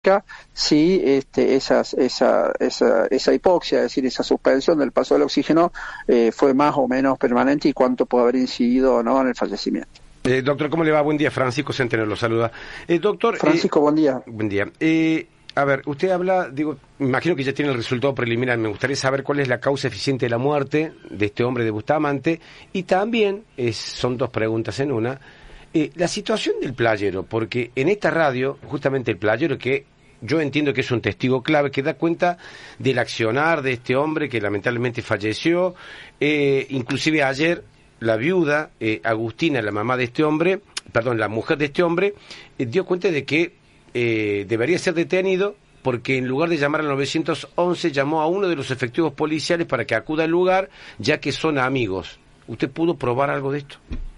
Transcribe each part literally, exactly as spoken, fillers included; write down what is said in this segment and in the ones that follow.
si este, esas, esa, esa, esa hipoxia, es decir, esa suspensión del paso del oxígeno, eh, fue más o menos permanente y cuánto puede haber incidido o no en el fallecimiento. Eh, doctor, ¿cómo le va? Buen día, Francisco Centeno lo saluda. Eh, doctor, Francisco, eh, buen día. Buen día. Eh, a ver, usted habla, digo, me imagino que ya tiene el resultado preliminar, me gustaría saber cuál es la causa eficiente de la muerte de este hombre de Bustamante, y también, es, son dos preguntas en una, eh, la situación del playero, porque en esta radio, justamente el playero, que yo entiendo que es un testigo clave, que da cuenta del accionar de este hombre que lamentablemente falleció, eh, inclusive ayer la viuda, eh, Agustina, la mamá de este hombre, perdón, la mujer de este hombre, eh, dio cuenta de que eh, debería ser detenido porque en lugar de llamar al nueve once llamó a uno de los efectivos policiales para que acuda al lugar, ya que son amigos. ¿Usted pudo probar algo de esto?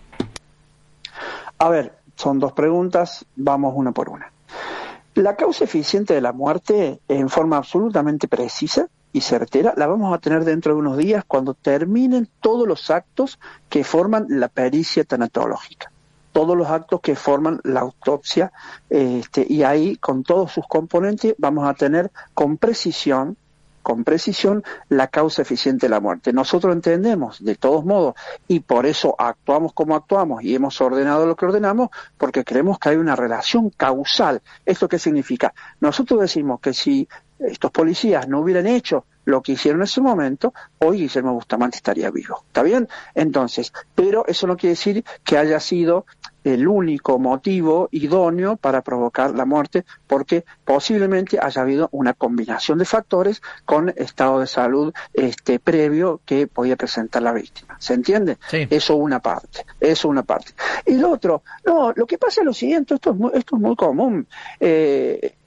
A ver, son dos preguntas, vamos una por una. La causa eficiente de la muerte, en forma absolutamente precisa y certera, la vamos a tener dentro de unos días cuando terminen todos los actos que forman la pericia tanatológica, todos los actos que forman la autopsia, este, y ahí con todos sus componentes vamos a tener con precisión, con precisión la causa eficiente de la muerte. Nosotros entendemos, de todos modos, y por eso actuamos como actuamos y hemos ordenado lo que ordenamos, porque creemos que hay una relación causal. ¿Esto qué significa? Nosotros decimos que si estos policías no hubieran hecho lo que hicieron en ese momento, hoy Guillermo Bustamante estaría vivo. ¿Está bien? Entonces, pero eso no quiere decir que haya sido el único motivo idóneo para provocar la muerte, porque posiblemente haya habido una combinación de factores con estado de salud este previo que podía presentar la víctima. ¿Se entiende? Sí. Eso una parte, eso una parte. Y lo otro, no, lo que pasa es lo siguiente, esto es muy, esto es muy común. Eh,